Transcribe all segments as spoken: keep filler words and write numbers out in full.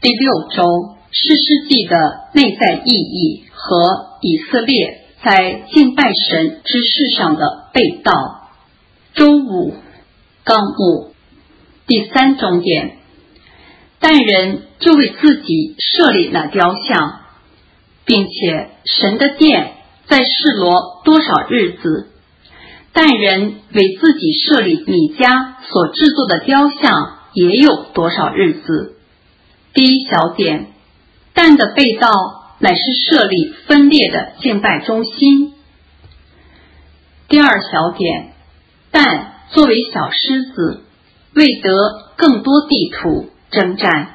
第六周，士师记的内在意义和以色列在敬拜神之事上的被盗。周五，纲目。第三重点，但人就为自己设立了雕像，并且神的殿在示罗多少日子，但人为自己设立米迦所制作的雕像也有多少日子。第一小点，但的被盗乃是设立分裂的敬拜中心。第二小点，但作为小狮子，为得更多地土征战，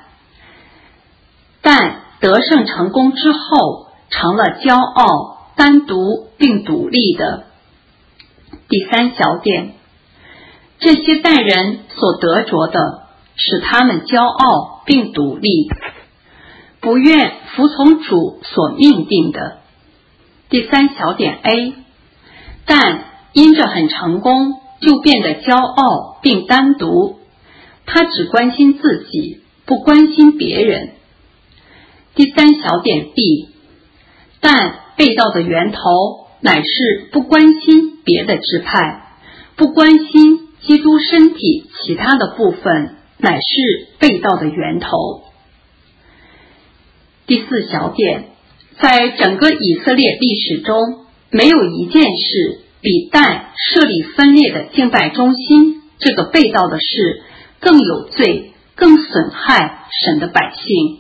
但得胜成功之后成了骄傲、单独并独立的。第三小点，这些但人所得着的使他们骄傲并独立，不愿服从主所命定的。第三小点 A， 但因着很成功就变得骄傲并单独，他只关心自己，不关心别人。第三小点 B， 但被盗的源头乃是不关心别的支派，不关心基督身体其他的部分，乃是被盗的源头。第四小点，在整个以色列历史中，没有一件事比但设立分裂的敬拜中心这个被盗的事更有罪，更损害神的百姓。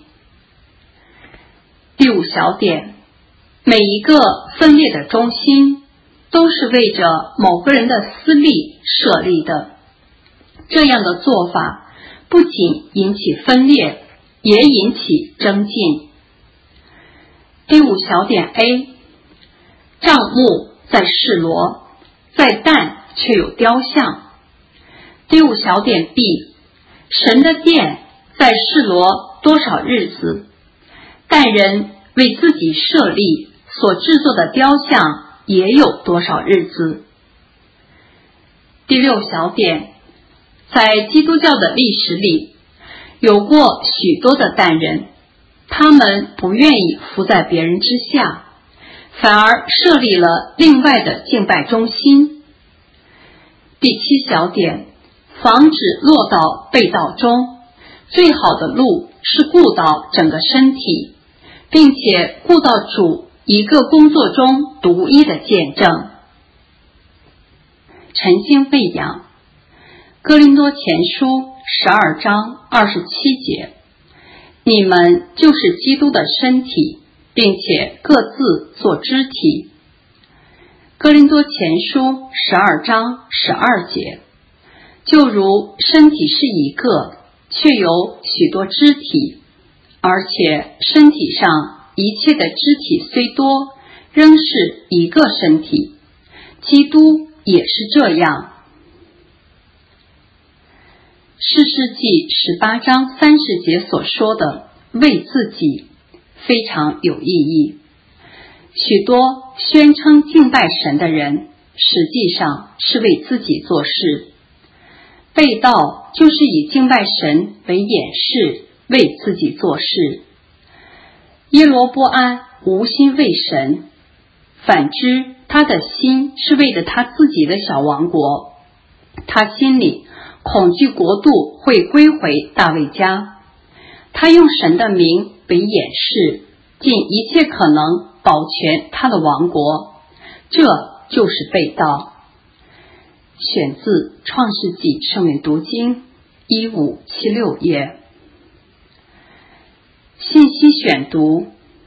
第五小点，每一个分裂的中心都是为着某个人的私利设立的，这样的做法不仅引起分裂，也引起争竞。第五小点 A， 帐幕在示罗，在但却有雕像。第五小点 B， 神的殿在示罗多少日子，但人为自己设立所制作的雕像也有多少日子。第六小点，在基督教的历史里，有过许多的但人，他们不愿意服在别人之下，反而设立了另外的敬拜中心。第七小点，防止落到被盗中，最好的路是顾到整个身体，并且顾到主一个工作中独一的见证。晨星喂养，哥林多前书十二章二十七节，你们就是基督的身体，并且各自做肢体。哥林多前书十二章十二节，就如身体是一个，却有许多肢体，而且身体上一切的肢体虽多，仍是一个身体，基督也是这样。士师记十八章三十节所说的为自己非常有意义。许多宣称敬拜神的人实际上是为自己做事，被盗就是以敬拜神为掩饰，为自己做事。耶罗波安无心为神，反之他的心是为了他自己的小王国，他心里恐惧国度会归回大卫家，他用神的名为掩饰，尽一切可能保全他的王国，这就是被盗。选自创世纪圣灵读经一五七六页。信息选读，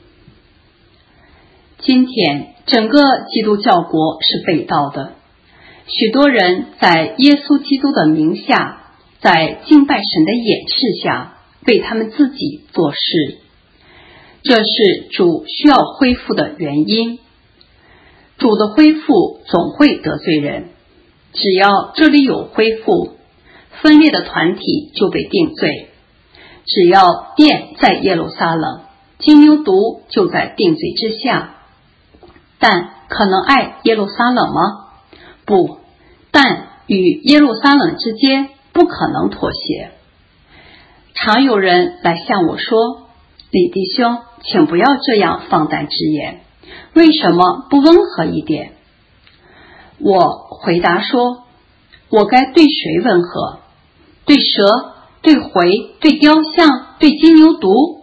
今天整个基督教国是被盗的，许多人在耶稣基督的名下，在敬拜神的掩饰下，为他们自己做事，这是主需要恢复的原因。主的恢复总会得罪人，只要这里有恢复，分裂的团体就被定罪。只要殿在耶路撒冷，金牛犊就在定罪之下。但可能爱耶路撒冷吗？不，但与耶路撒冷之间不可能妥协。 常有人来向我说，李弟兄，请不要这样放胆直言，为什么不温和一点？我回答说，我该对谁温和？对蛇？对蛔？对雕像？对金牛犊？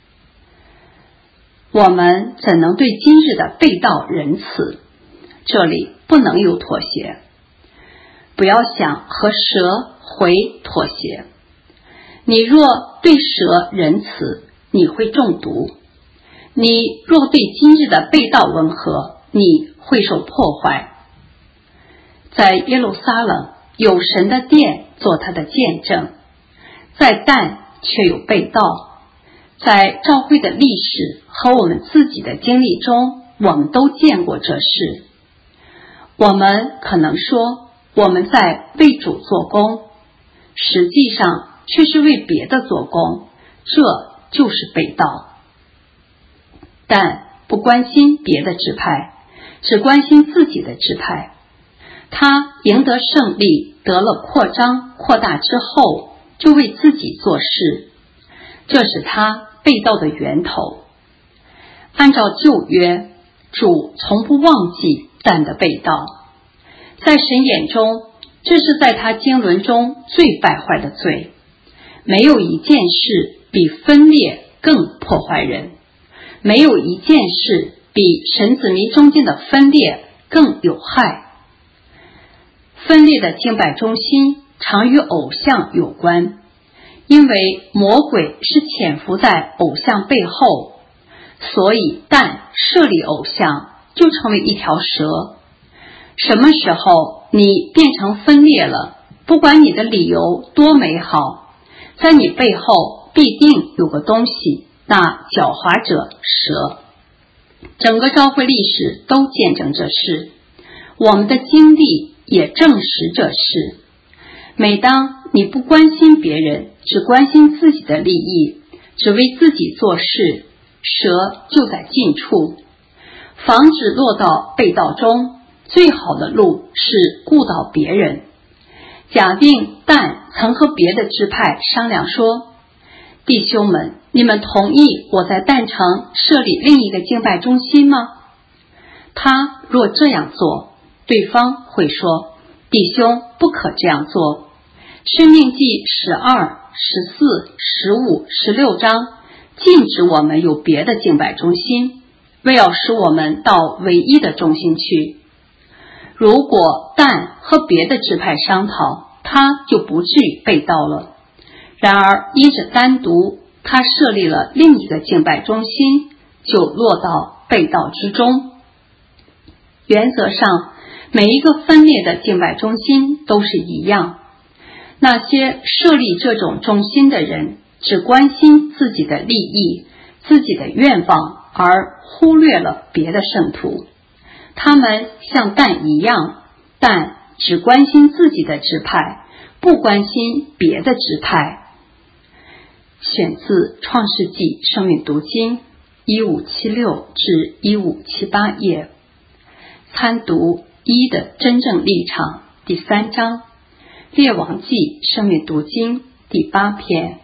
我们怎能对今日的背道仁慈？这里不能有妥协。不要想和蛇、蛔妥协。你若对蛇仁慈，你会中毒；你若对今日的背道温和，你会受破坏。在耶路撒冷有神的殿做他的见证，在但却有背道。在教会的历史和我们自己的经历中，我们都见过这事。我们可能说我们在为主做工，实际上却是为别的做工，这就是背道。但不关心别的支派，只关心自己的支派。他赢得胜利，得了扩张扩大之后，就为自己做事，这是他背道的源头。按照旧约，主从不忘记但的背道，在神眼中，这是在他经纶中最败坏的罪。没有一件事比分裂更破坏人，没有一件事比神子民中间的分裂更有害。分裂的敬拜中心常与偶像有关，因为魔鬼是潜伏在偶像背后，所以但设立偶像就成为一条蛇。什么时候你变成分裂了，不管你的理由多美好，在你背后必定有个东西，那狡猾者蛇。整个教会历史都见证这事，我们的经历也证实这事。每当你不关心别人，只关心自己的利益，只为自己做事，蛇就在近处。防止落到背道中，最好的路是顾到别人。假定但曾和别的支派商量说，弟兄们，你们同意我在但城设立另一个敬拜中心吗？他若这样做，对方会说，弟兄不可这样做。申命记十二、十四、十五、十六章禁止我们有别的敬拜中心，为要使我们到唯一的中心去。如果但和别的支派商讨，他就不至于背道了。然而依着单独，他设立了另一个敬拜中心，就落到背道之中。原则上，每一个分裂的敬拜中心都是一样。那些设立这种中心的人，只关心自己的利益、自己的愿望，而忽略了别的圣徒。他们像但一样，但只关心自己的支派，不关心别的支派。选自创世纪生命读经一五七六至一五七八页，参读一的真正立场第三章，列王纪生命读经第八篇。